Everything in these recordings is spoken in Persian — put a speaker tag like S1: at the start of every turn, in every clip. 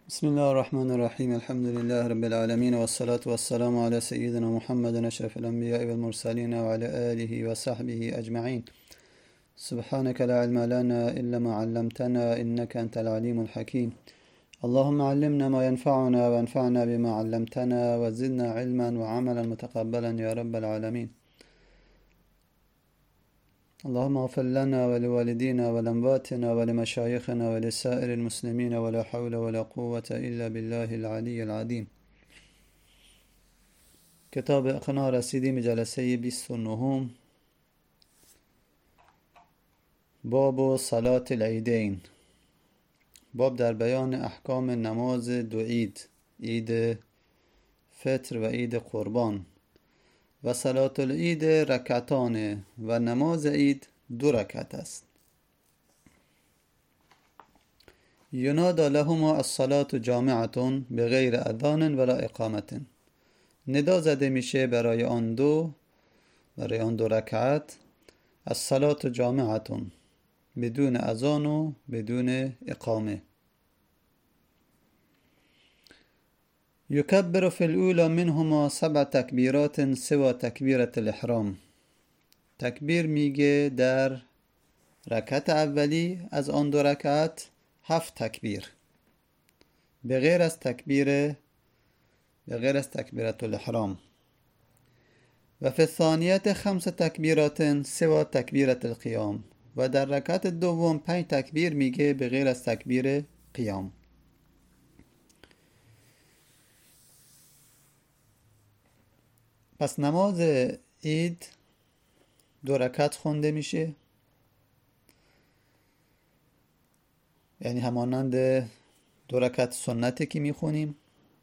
S1: بسم الله الرحمن الرحيم الحمد لله رب العالمين والصلاة والسلام على سيدنا محمد أشرف الأنبياء والمرسلين وعلى آله وصحبه أجمعين. سبحانك لا علم لنا إلا ما علمتنا إنك أنت العليم الحكيم. اللهم علمنا ما ينفعنا وانفعنا بما علمتنا وزدنا علما وعملا متقبلا يا رب العالمين. اللهم اغفر لنا ولوالدينا ولأمواتنا ولمشايخنا ولسائر المسلمين ولا حول ولا قوة إلا بالله العلي العظيم. کتاب اقناع رسیدیم جلسه 29. باب صلاة العیدین، باب در بیان احکام نماز دو عید، عید فطر و عید قربان. و صلاة العید رکعتان و نماز عید 2 رکعت است. ینادی لهما الصلاة جامعة بغیر اذان ولا اقامت، ندا زده میشه برای آن دو رکعت الصلاة جامعة، بدون اذان و بدون اقامه. يكبر في الأولى منهما 7 تكبيرات سوى تكبيرة الإحرام. تکبیر میگه در رکعت اولی از آن 2 رکعت 7 تکبیر، به غیر از تکبیرة الإحرام. و فی الثانیة 5 تکبیرات سوى تکبیرة القیام، و در رکعت دوم 5 تکبیر میگه به غیر از تکبیر قیام. پس نماز عید 2 رکعت خونده میشه، یعنی همانند 2 رکعت سنتی که میخونیم،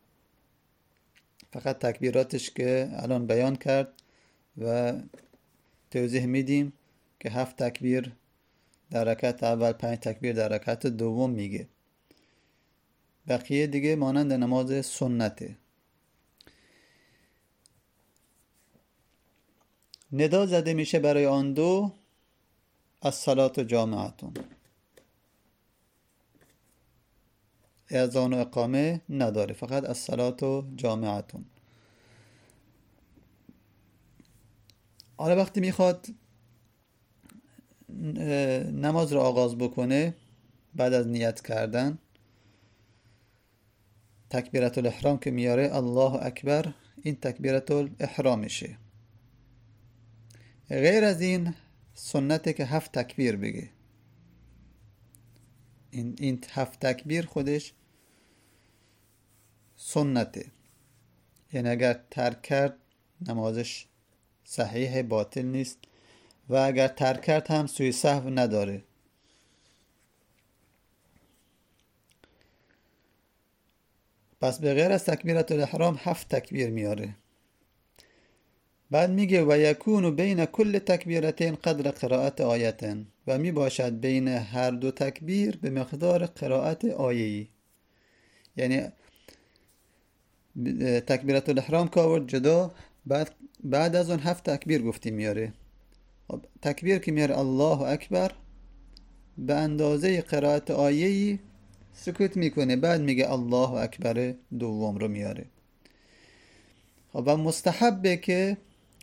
S1: فقط تکبیراتش که الان بیان کرد و توضیح میدیم که 7 تکبیر در رکعت اول، 5 تکبیر در رکعت دوم میگه. بقیه دیگه مانند نماز سنته. ندا زده میشه برای آن دو الصلاة جامعتون، اذان و اقامه نداره، فقط الصلاة جامعتون. حالا وقتی میخواد نماز رو آغاز بکنه، بعد از نیت کردن تکبیرة الاحرام که میاره الله اکبر، این تکبیرة الاحرامشه. غیر از این سنته که 7 تکبیر بگه. این 7 تکبیر خودش سنته، یعنی اگر ترک کرد نمازش صحیح، باطل نیست، و اگر ترک کرد هم سوی سهو نداره. پس به غیر از تکبیرة الاحرام 7 تکبیر میاره. بعد میگه و یکون بین کل تکبیرتین قدر قرائت آیتن، و می باشد بین هر 2 تکبیر به مقدار قرائت آیه‌ای. یعنی تکبیرة الاحرام که آورد جدا، بعد از اون 7 تکبیر گفتیم میاره. تکبیر که میاره الله اکبر، به اندازه قرائت آیه‌ای سکوت میکنه، بعد میگه الله اکبر دوم رو میاره. و مستحبه که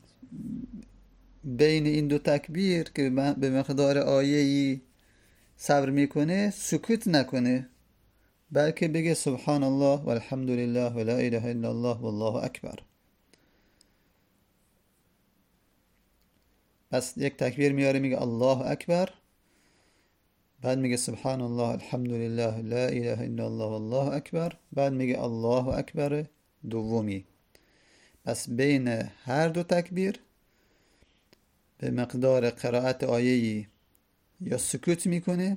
S1: بین این 2 تکبیر که به مقدار آیه‌ای صبر میکنه سکوت نکنه، بلکه بگه سبحان الله و الحمد لله و لا اله الا الله و الله اکبر. پس یک تکبیر میاره میگه الله اکبر، بعد میگه سبحان الله الحمد لله لا اله الا الله و الله اکبر، بعد میگه الله اکبر دومی. پس بین هر 2 تکبیر به مقدار قرائت آیه‌ای یا سکوت میکنه،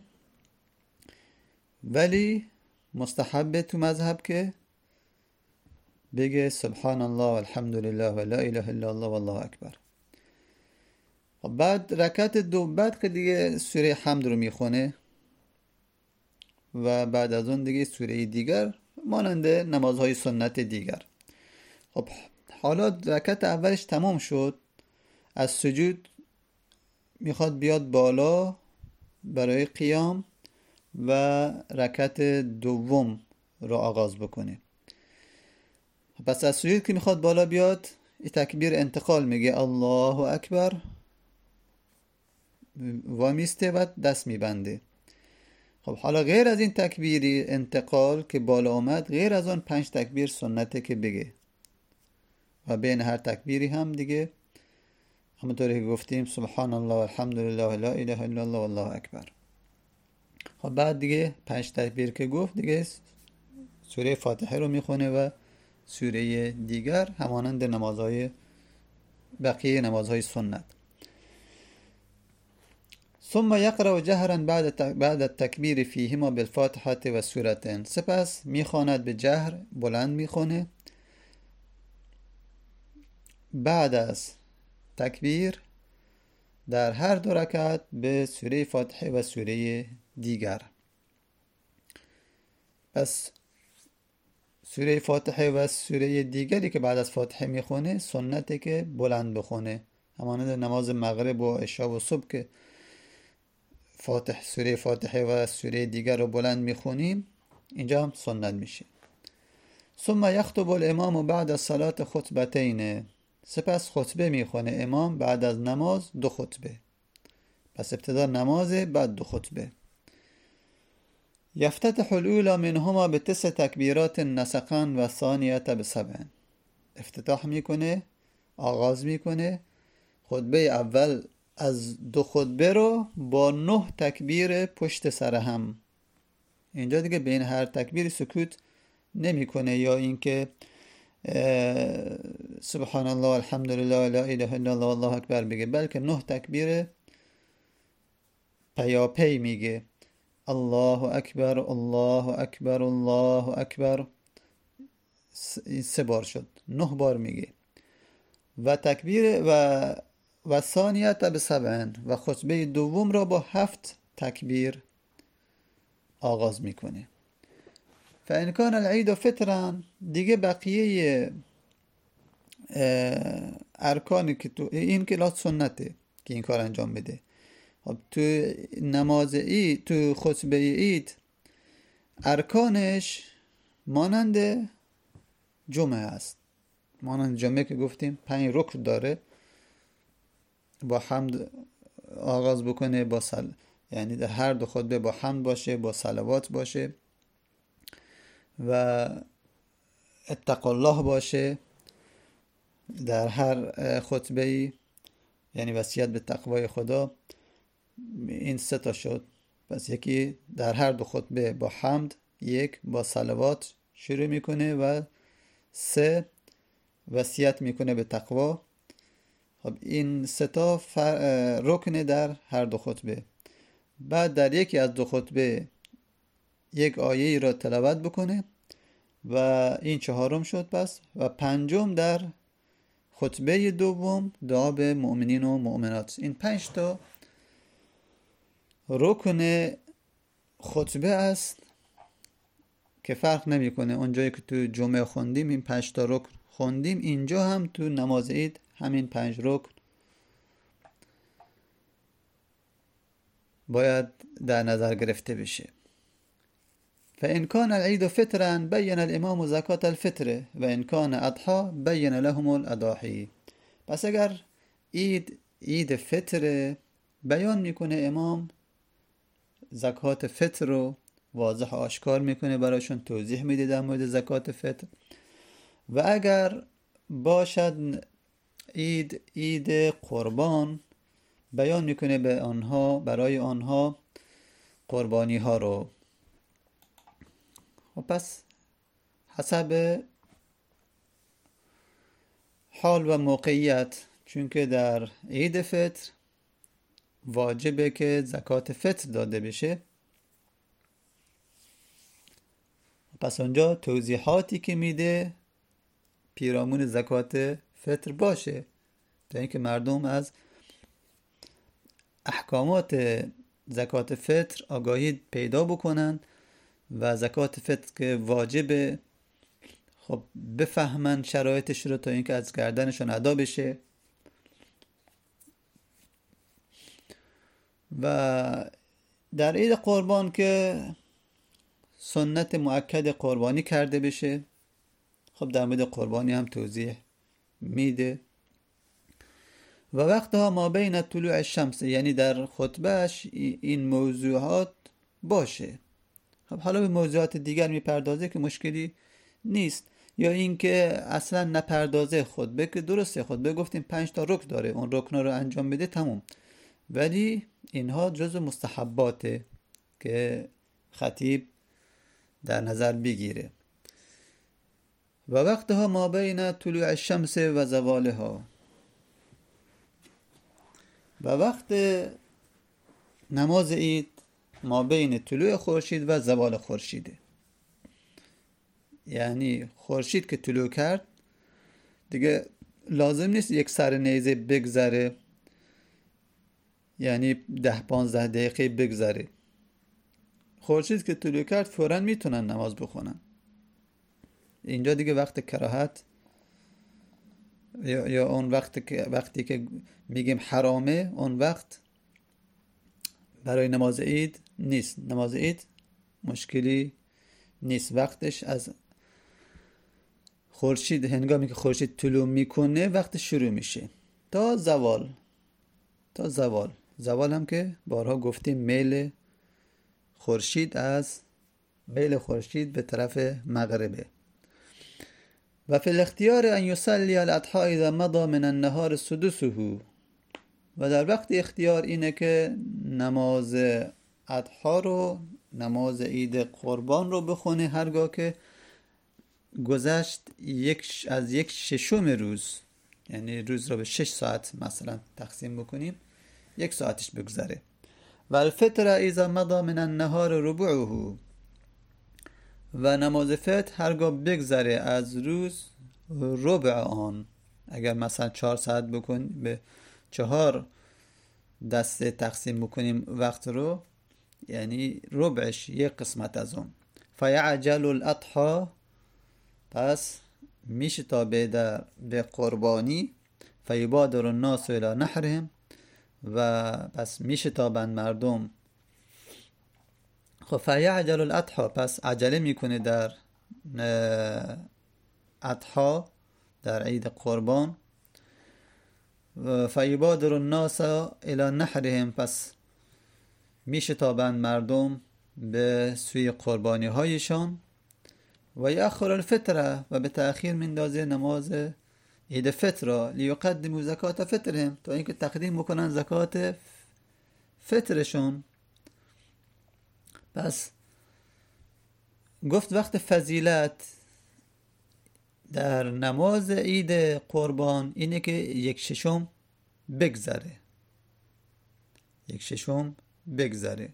S1: ولی مستحب تو مذهب که بگه سبحان الله و الحمد لله و لا اله الا الله و الله اکبر. بعد رکعت دو بعد که دیگه سوره حمد رو میخونه و بعد از اون دیگه سوره دیگر مانند نمازهای سنت دیگر. خب حالا رکعت اولش تمام شد، از سجود میخواد بیاد بالا برای قیام و رکعت دوم رو آغاز بکنه. پس از سجود که میخواد بالا بیاد، این تکبیر انتقال میگه الله اکبر و میسته و دست میبنده. خب حالا غیر از این تکبیری انتقال که بالا آمد، غیر از آن 5 تکبیر سنته که بگه و بین هر تکبیری هم دیگه همونطوری که گفتیم سبحان الله والحمدلله و لا اله الا الله والله اکبر. خب بعد دیگه 5 تکبیر که گفت دیگه سوره فاتحه رو میخونه و سوره دیگر همانند نمازهای بقیه نمازهای سنت. ثم يقرأ جهرا بعد التكبير فيهما بالفاتحة و سورتين. سپس میخواند به جهر بلند میخونه بعد از تکبیر در هر 2 رکعت به سوره فاتحه و سوره دیگر. پس سوره فاتحه و سوره دیگری که بعد از فاتحه میخونه سنته که بلند بخونه، همانند نماز مغرب و عشا و صبح که سوره فاتحه و سوره دیگر رو بلند میخونیم، اینجا هم سنت میشه. ثم یخطب الامام بعد از صلات خطبتین. سپس خطبه میخونه امام بعد از نماز 2 خطبه. پس ابتدا نماز بعد 2 خطبه. یفتتح الاولى منهما به 9 تکبیرات نسقا و ثانیه ب7. افتتاح میکنه، آغاز میکنه خطبه اول از 2 خطبه رو با 9 تکبیر پشت سر هم. اینجا دیگه بین هر تکبیر سکوت نمیکنه یا اینکه سبحان الله والحمدلله و لا اله الا الله والله اکبر بگه، بلکه 9 تکبیر پیاپی میگه الله اکبر الله اکبر الله اکبر. 3 بار شد، 9 بار میگه. و تکبیر و ثانیت ب7 و خطبه دوم را با 7 تکبیر آغاز میکنه. فان کان العید فطرا، دیگه بقیه ارکانی که تو این کلاس سنته که این کار انجام بده. خب تو نماز عید، تو خطبه عید ارکانش مانند جمعه است. مانند جمعه که گفتیم 5 رکن داره، با حمد آغاز بکنه، با یعنی در هر 2 خطبه با حمد باشه، با صلوات باشه و اتقوا الله باشه در هر خطبه، یعنی وصیت به تقوای خدا. این 3 تا شد. پس یکی در هر 2 خطبه با حمد، 1 با صلوات شروع میکنه و 3 وصیت میکنه به تقوا. خب این 3 تا رکن در هر 2 خطبه. بعد در یکی از 2 خطبه 1 آیه را تلاوت بکنه و این 4م شد. پس و 5م در خطبه دوم دعا به مؤمنین و مؤمنات. این 5 تا رکن خطبه است که فرق نمیکنه. اونجایی که تو جمعه خوندیم این 5 تا رکن خوندیم، اینجا هم تو نماز عید همین 5 رکن باید در نظر گرفته بشه. فإن كان العيد فطرا بين الامام زکات الفطر و ان كان اضحى بين لهم الاضاحی. پس اگر عید فطر بیان میکنه امام زکات فطر رو واضح آشکار میکنه براشون، توضیح میده در مورد زکات فطر. و اگر باشد عید قربان بیان میکنه به آنها، برای آنها قربانی ها رو. و پس حسب حال و موقعیت، چون که در عید فطر واجبه که زکات فطر داده بشه، پس اونجا توضیحاتی که میده پیرامون زکات فطر باشه تا اینکه مردم از احکامات زکات فطر آگاهی پیدا بکنن و زکات فطر که واجبه خب بفهمن شرایطش رو تا اینکه از گردنشون ادا بشه. و در عید قربان که سنت مؤکد قربانی کرده بشه. خب در مورد قربانی هم توضیح میده. و وقتها ما بین طلوع الشمس، یعنی در خطبهش این موضوعات باشه. خب حالا به موضوعات دیگر میپردازه که مشکلی نیست، یا اینکه اصلا نپردازه. خطبه که درسته، خطبه گفتیم 5 تا رکن داره، اون رکنا رو انجام بده تموم، ولی اینها جزء مستحباته که خطیب در نظر بگیره. و وقتها ما بین طلوع الشمس و زوالها، و وقت نماز عید ما بین طلوع خورشید و زوال خورشیده. یعنی خورشید که طلوع کرد دیگه لازم نیست یک سر نیزه بگذره، یعنی 10-15 دقیقه بگذره. خورشید که طلوع کرد فوراً میتونن نماز بخونن. اینجا دیگه وقت کراهت یا اون وقتی که میگیم حرامه، اون وقت برای نماز عید نیست. نماز عید مشکلی نیست، وقتش از خورشید، هنگامی که خورشید طلوع میکنه وقت شروع میشه تا زوال. زوال هم که بارها گفتیم میل خورشید به طرف مغربه. و فی الاختیار ان یصلی الاضحی اذا مضى من النهار سدسه، و در وقت اختیار اینه که نماز اضحی رو، نماز عید قربان رو بخونه هرگاه که گذشت از 1/6 روز، یعنی روز رو به 6 ساعت مثلا تقسیم بکنیم، 1 ساعتش بگذره. و الفطر اذا مضى من النهار ربعه، و نماز فطر هرگاه بگذره از روز ربع آن. اگر مثلا 4 ساعت به 4 دسته تقسیم بکنیم وقت رو، یعنی ربعش 1 قسمت از اون. فیعجل الاضحی، پس میشه تا به قربانی. فیبادر الناس الی نحرهم، و پس میشه تا بند مردم. خب فیعجل الاضحی، پس عجله میکنه در اضحی، در عید قربان. فیبادر الناس الی نحرهم، پس میشه تا بند مردم به سوی قربانی هایشان. و یأخر الفطر، و به تأخیر میندازه نماز عید فطر را. لیقدموا زکات فطرهم، تا اینکه تقدیم بکنن زکات فطرشون. پس گفت وقت فضیلت در نماز عید قربان اینه که 1/6 بگذره. 1/6 بگذره.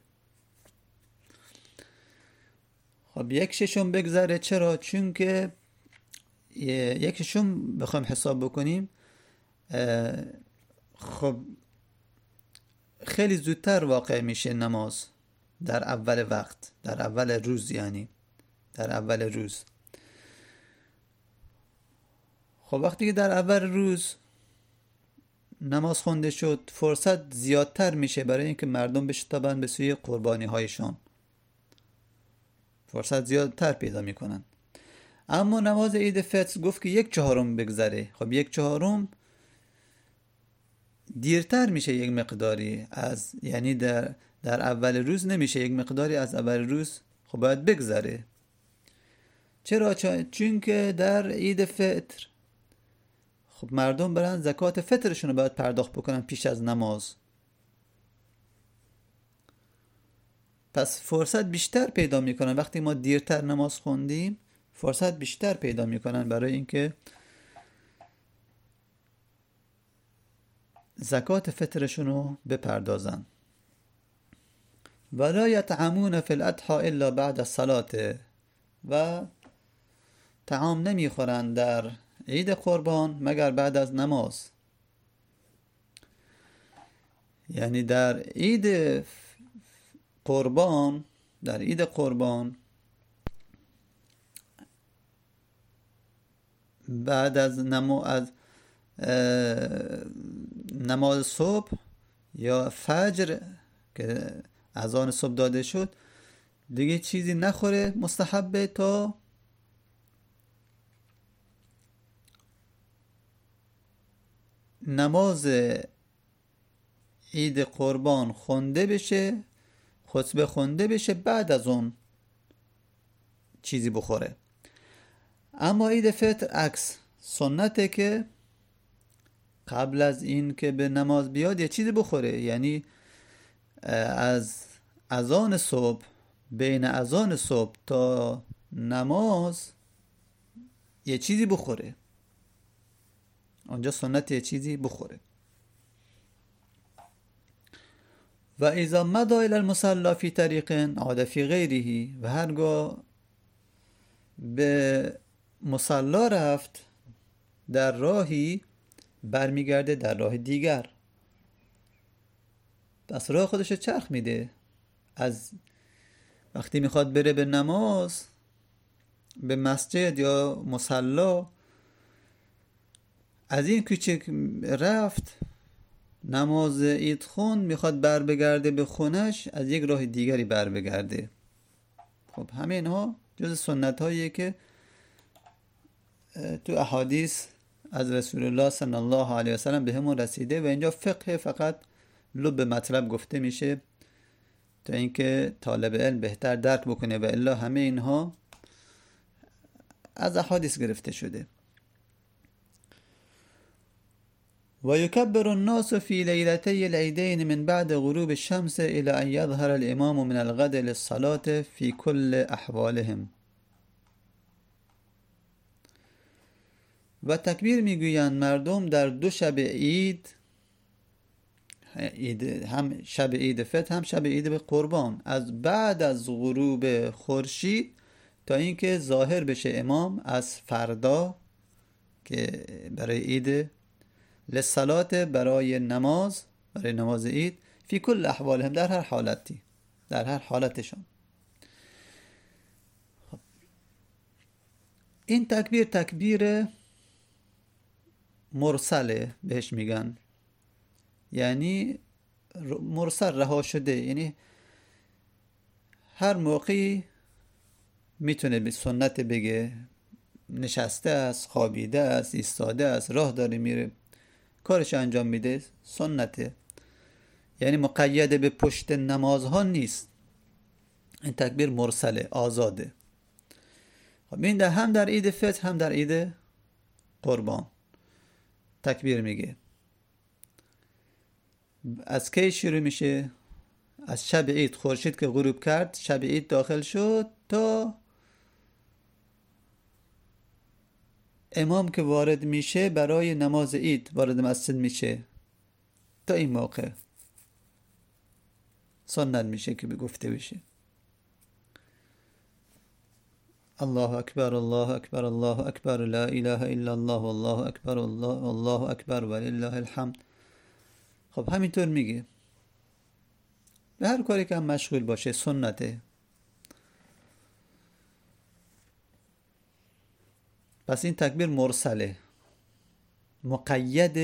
S1: خب 1/6 بگذره چرا؟ چون که 1/6 بخوایم حساب بکنیم، خب خیلی زودتر واقع میشه نماز در اول وقت، در اول روز، یعنی در اول روز. خب وقتی که در اول روز نماز خونده شد، فرصت زیادتر میشه برای اینکه مردم بشتابند به سوی قربانی هایشان، فرصت زیادتر پیدا میکنن. اما نماز عید فطر گفت که 1/4 بگذره. خب 1/4 دیرتر میشه یک مقداری از، یعنی در اول روز نمیشه، یک مقداری از اول روز خب باید بگذره. چرا؟ چون که در عید فطر خب مردم برن زکات فطرشون رو باید پرداخت بکنن پیش از نماز. پس فرصت بیشتر پیدا میکنن. وقتی ما دیرتر نماز خوندیم فرصت بیشتر پیدا میکنن برای اینکه زکات فطرشون رو بپردازن. ولا یطعمون فی الاضحی الا بعد الصلاة، و طعام نمیخورن در عید قربان مگر بعد از نماز. یعنی در عید قربان بعد از نماز صبح یا فجر که اذان صبح داده شد، دیگه چیزی نخوره مستحبه تا نماز عید قربان خونده بشه، خطبه خونده بشه، بعد از اون چیزی بخوره. اما عید فطر عکس، سنته که قبل از این که به نماز بیاد یه چیزی بخوره. یعنی از اذان صبح، بین اذان صبح تا نماز یه چیزی بخوره. اونجا سنت یه چیزی بخوره. و اذا مضى الى المصلى في طریق عاد في غیره، و هرگاه به مصلا رفت در راهی برمیگرده در راه دیگر. پس راه خودش چرخ میده. از وقتی میخواد بره به نماز، به مسجد یا مصلا، از این کوچه رفت نماز عید خوند، میخواد بر بگرده به خونش، از یک راه دیگری بر بگرده. خب همه اینها جز سنت هاییه که تو احادیث از رسول الله صلی الله علیه و سلم به همون رسیده و اینجا فقه فقط لب مطلب گفته میشه تا اینکه طالب علم بهتر درک بکنه، و الا همه اینها از احادیث گرفته شده. و یکبر الناس فی لیلتی العیدین من بعد غروب الشمس الى ان یظهر الامام من الغد للصلاة فی کل احوالهم. و تکبیر میگویند مردم در دو شب عید، هم شب عید فطر هم شب عید قربان، از بعد از غروب خورشید تا اینکه ظاهر بشه امام از فردا که برای عید للصلات، برای نماز، برای نماز عید، فی کل احوالهم، در هر حالتی، در هر حالتشان. این تکبیر تکبیر مرسله بهش میگن، یعنی مرسل، رها شده. یعنی هر موقعی میتونه به سنت بگه، نشسته است، خوابیده است، ایستاده است، راه داره میره، کارش انجام میده، سنته. یعنی مقید به پشت نمازها نیست. این تکبیر مرسله، آزاده. خب این هم در عید فطر هم در عید قربان تکبیر میگه. از کی شروع میشه؟ از شب عید، خورشید که غروب کرد، شب عید داخل شد، تا امام که وارد میشه برای نماز عید، وارد مسجد میشه، تا این موقع سنت میشه که بگفته بشه الله اکبر، الله اکبر، الله اکبر، لا اله الا الله، والله اکبر، الله اکبر ولله الحمد. خب همینطور میگه به هر کاری که هم مشغول باشه، سنته. پس این تکبیر مرسله، مقید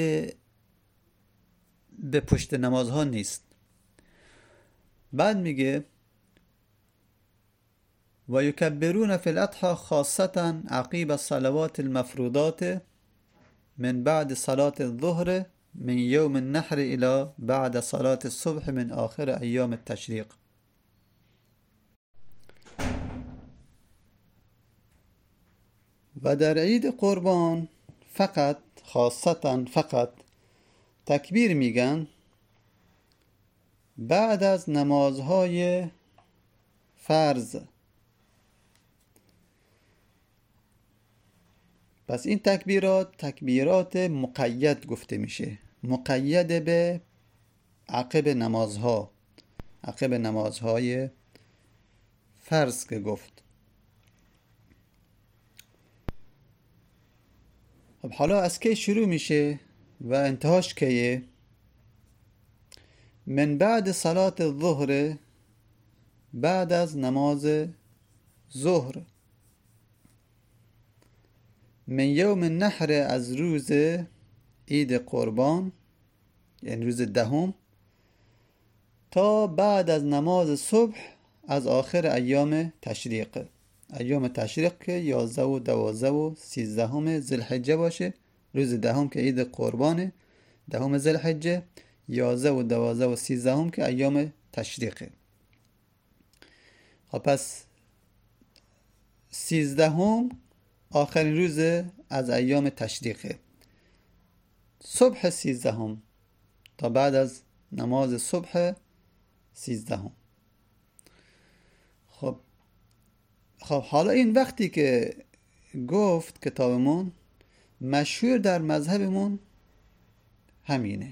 S1: به پشت نمازها نیست. بعد میگه و یکبرون فی الاضحى خاصة عقیب الصلوات المفروضات من بعد صلاة الظهر من یوم النحر الى بعد صلاة الصبح من آخر ایام التشریق. و در عید قربان فقط، خاصتا فقط، تکبیر میگن بعد از نمازهای فرض. پس این تکبیرات تکبیرات مقید گفته میشه، مقید به عقب نمازها، عقب نمازهای فرض که گفت. خب حالا از کی شروع میشه و انتهاش کیه؟ من بعد صلات الظهر، بعد از نماز ظهر، من یوم النحر، از روز عید قربان یعنی روز دهم، تا بعد از نماز صبح از آخر ایام تشریق. ایام تشریق که 11 و 12 و 13 ذوالحجه باشه. روز دهم که عید قربانه، دهم ذوالحجه. 11 و 12 و 13 که ایام تشریقه. خب پس 13 آخرین روز از ایام تشریقه. صبح 13 تا بعد از نماز صبح 13. خب حالا این وقتی که گفت کتابمون مشهور در مذهبمون همینه.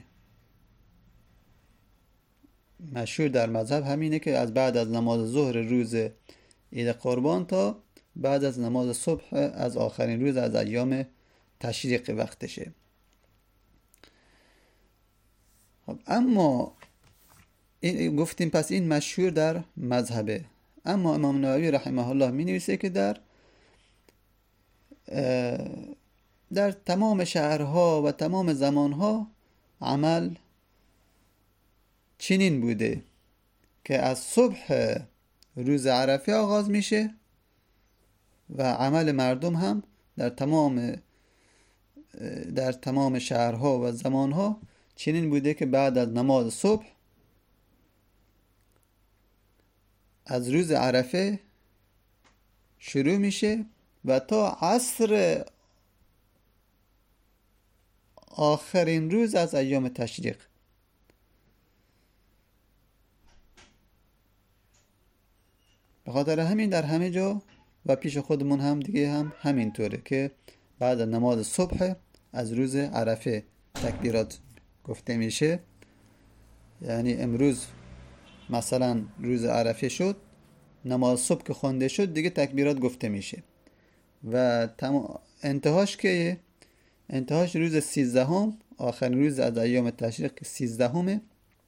S1: مشهور در مذهب همینه که از بعد از نماز ظهر روز عید قربان تا بعد از نماز صبح از آخرین روز از ایام تشریق وقتشه. خب اما گفتیم پس این مشهور در مذهبه. اما امام نووی رحمه الله می نویسه که در تمام شهرها و تمام زمانها عمل چنین بوده که از صبح روز عرفه آغاز میشه و عمل مردم هم در تمام شهرها و زمانها چنین بوده که بعد از نماز صبح از روز عرفه شروع میشه و تا عصر آخرین روز از ایام تشریق. به خاطر همین در همه جا و پیش خودمون هم دیگه هم همینطوره که بعد از نماز صبح از روز عرفه تکبیرات گفته میشه. یعنی امروز مثلا روز عرفه شد، نماز صبح که خونده شد دیگه تکبیرات گفته میشه و انتهاش که انتهاش روز 13 آخرین روز از ایام تشریق 13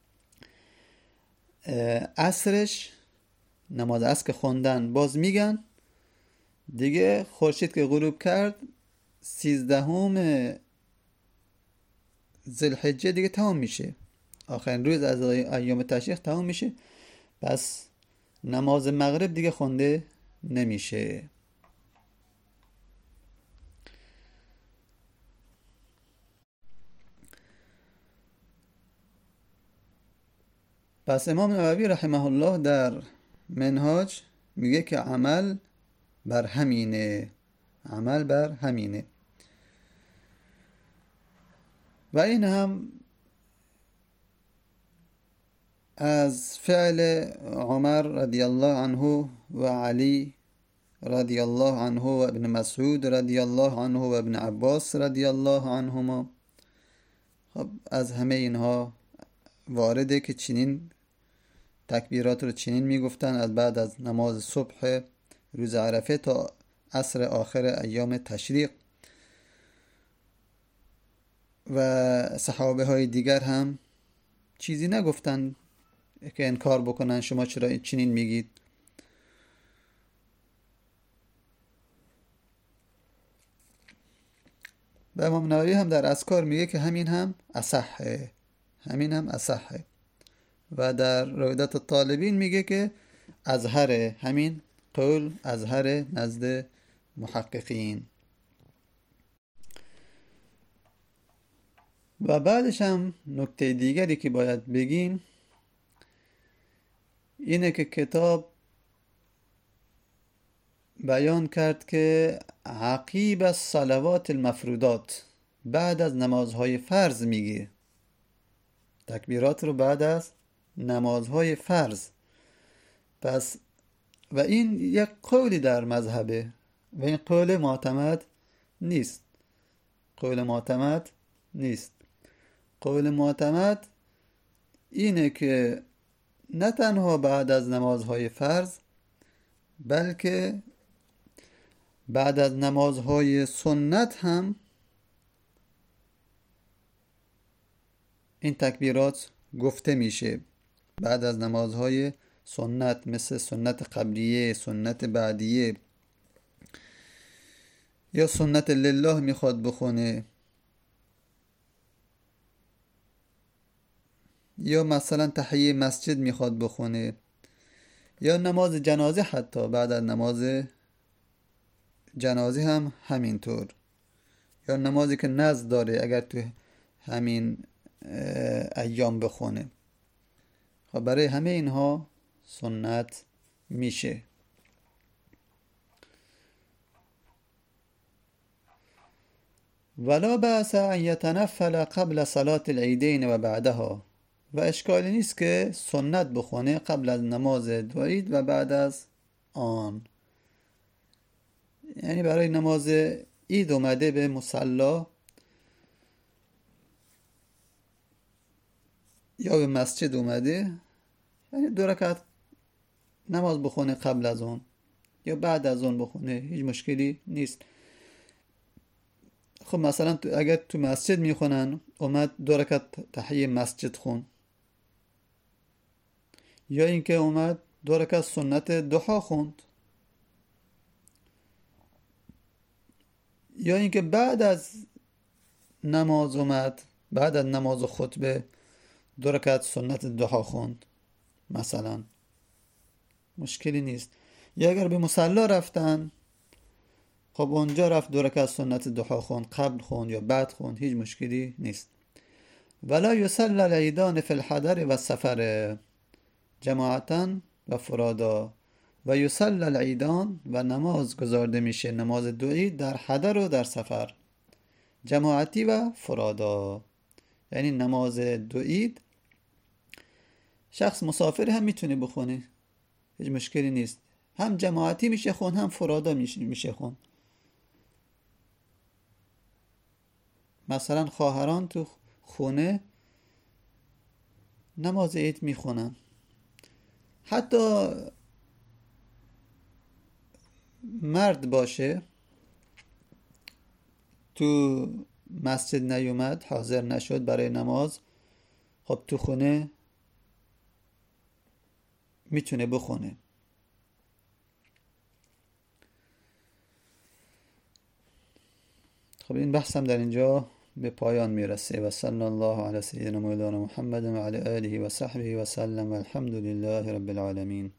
S1: عصرش نماز عصر که خوندن باز میگن دیگه خورشید که غروب کرد 13 ذوالحجه دیگه تمام میشه، آخرین روز از ایام تشریق تمام میشه. پس نماز مغرب دیگه خونده نمیشه. پس امام نووی رحمه الله در منهاج میگه که عمل بر همینه. و این هم از فعل عمر رضی الله عنه و علی رضی الله عنه و ابن مسعود رضی الله عنه و ابن عباس رضی الله عنهما. خب از همه اینها وارده که چنین تکبیرات رو چنین میگفتن از بعد از نماز صبح روز عرفه تا عصر آخر ایام تشریق. و صحابه های دیگر هم چیزی نگفتن که انکار بکنن شما چرا چنین میگید. و امام نووی هم در اذکار میگه که همین هم اصحه. و در روضة الطالبین میگه که ازهر، همین قول ازهر نزد محققین. و بعدش هم نکته دیگری که باید بگیم اینه که کتاب بیان کرد که عقیب الصلوات المفروضات، بعد از نمازهای فرض میگه تکبیرات رو بعد از نمازهای فرض. پس و این یک قولی در مذهبه و این قول معتمد نیست. قول معتمد اینه که نه تنها بعد از نمازهای فرض بلکه بعد از نمازهای سنت هم این تکبیرات گفته میشه. بعد از نمازهای سنت مثل سنت قبلیه، سنت بعدیه یا سنت لله میخواد بخونه یا مثلا تحیه مسجد میخواد بخونه یا نماز جنازه، حتی بعد از نماز جنازه هم همینطور، یا نمازی که نذر داره اگر تو همین ایام بخونه. خب برای همه اینها سنت میشه. ولا بأس ان یتنفل قبل صلاة العیدین و بعدها، و اشکالی نیست که سنت بخونه قبل از نماز دو عید و بعد از آن. یعنی برای نماز عید اومده به مصلا یا به مسجد اومده، یعنی 2 رکعت نماز بخونه قبل از اون یا بعد از اون بخونه، هیچ مشکلی نیست. خب مثلا اگر تو مسجد میخونن، اومد 2 رکعت تحیه مسجد خون، یا اینکه اومد 2 رکعت سنت ضحی خوند، یا اینکه بعد از نماز اومد، بعد از نماز خطبه 2 رکعت سنت ضحی خوند مثلا، مشکلی نیست. یا اگر به مصلا رفتن، خب اونجا رفت 2 رکعت سنت ضحی خوند، قبل خوند یا بعد خوند، هیچ مشکلی نیست. ولا یصلی العیدان فی الحضر و السفر جماعتا و فرادا، و یصلی العیدان، و نماز گذارده میشه نماز 2 عید در حضر و در سفر، جماعتی و فرادا. یعنی نماز 2 عید شخص مسافر هم میتونه بخونه، هیچ مشکلی نیست، هم جماعتی میشه خون هم فرادا میشه خون. مثلا خواهران تو خونه نماز عید میخونن، حتی مرد باشه تو مسجد نیومد، حاضر نشد برای نماز، خب تو خونه میتونه بخونه. خب این بحثم در اینجا به پایان میرسه. و صلی الله علی سیدنا مولانا محمد و علی آله و صحبه و سلم و الحمد لله رب العالمین.